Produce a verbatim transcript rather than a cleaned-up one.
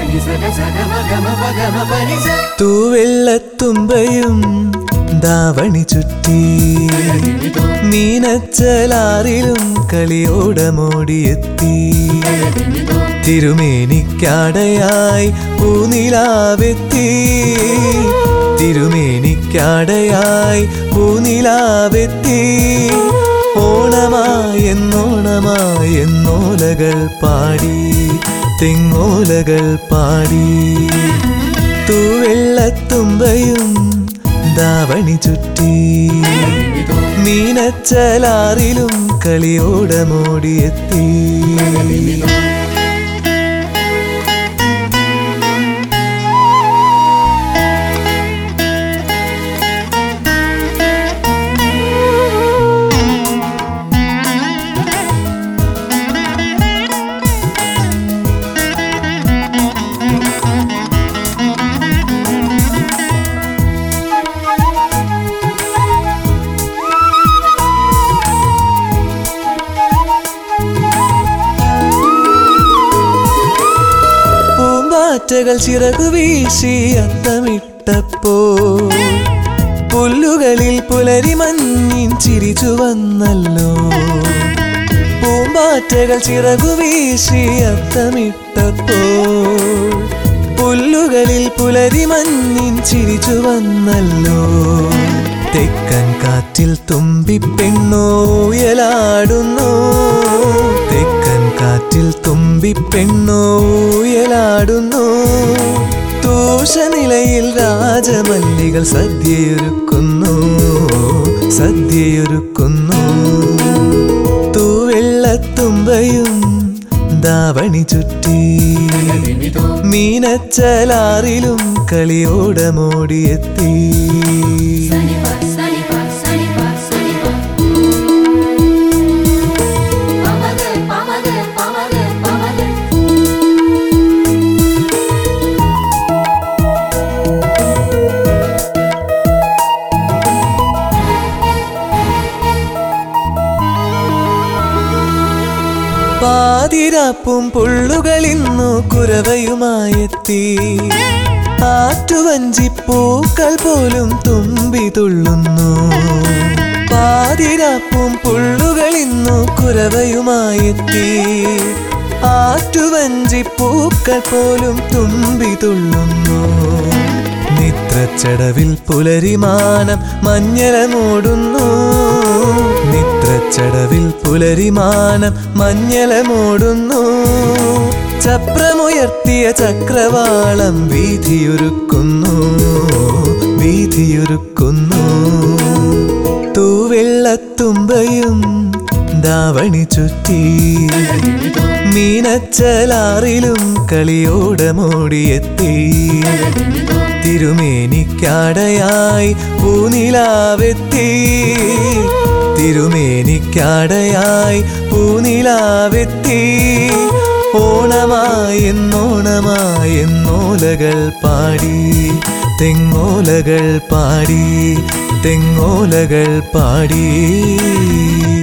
തൂവെള്ളത്തുമ്പയും ദാവണി ചുറ്റി മീനച്ചലാറിലും കളിയോടമോടിയെത്തി തിരുമേനിക്കാടയായി പൂനിലാവെത്തി തിരുമേനിക്കാടയായി പൂനിലാവെത്തി ഓണമായെന്നോണമായെന്നോലകൾ പാടി തെങ്ങോലകൾ പാടി തൂവെള്ളത്തുമ്പയും ദാവണി ചുറ്റി മീനച്ചലാറിലും കളിയോടമോടിയെത്തി കൾ ചിറകു വീശി അത്തമിട്ടപ്പോ പുല്ലുകളിൽ പുലരി മഞ്ഞിൻ ചിരിച്ചു വന്നല്ലോ പൂമ്പാറ്റകൾ ചിറകു വീശി അത്തമിട്ടപ്പോ പുല്ലുകളിൽ പുലരി മഞ്ഞിൻ ചിരിച്ചു വന്നല്ലോ തെക്കൻ കാറ്റിൽ തുമ്പി പെണ്ണോയലാടുന്നു തെക്കൻ കാറ്റിൽ തുമ്പി പെണ്ണോയലാടുന്നു തൂഷനിലയിൽ രാജമല്ലികൾ സദ്യയൊരുക്കുന്നു സദ്യയൊരുക്കുന്നു തൂവെള്ളത്തുമ്പയും ദാവണി ചുറ്റി മീനച്ചലാറിലും കളിയോടമോടിയെത്തി പാതിരാപ്പും പുള്ളുകളിന്നു കുരവയുമായെത്തി ആറ്റുവഞ്ചിപ്പൂക്കൾ പോലും തുമ്പി തുള്ളുന്നു പാതിരാപ്പും പുള്ളുകളിന്നു കുരവയുമായെത്തി ആറ്റുവഞ്ചിപ്പൂക്കൾ പോലും തുമ്പി തുള്ളുന്നു നിദ്രച്ചടവിൽ പുലരിമാനം മഞ്ഞല മൂടുന്നു നിദ്രച്ചടവിൽ പുലരിമാനം മഞ്ഞല മൂടുന്നു ചപ്രമുയർത്തിയ ചക്രവാളം വീഥിയൊരുക്കുന്നു വീഥിയൊരുക്കുന്നു തൂവെള്ളത്തുമ്പയും ദാവണി ചുറ്റി മീനച്ചലാറിലും കളിയോടമോടിയെത്തി തിരുമേനിക്കാടയായി പൂനിലാവെത്തി തിരുമേനിക്കാടയായി പൂനിലാവെത്തി ഓണമായെന്നോണമായെന്നോലകൾ പാടി തെങ്ങോലകൾ പാടി തെങ്ങോലകൾ പാടി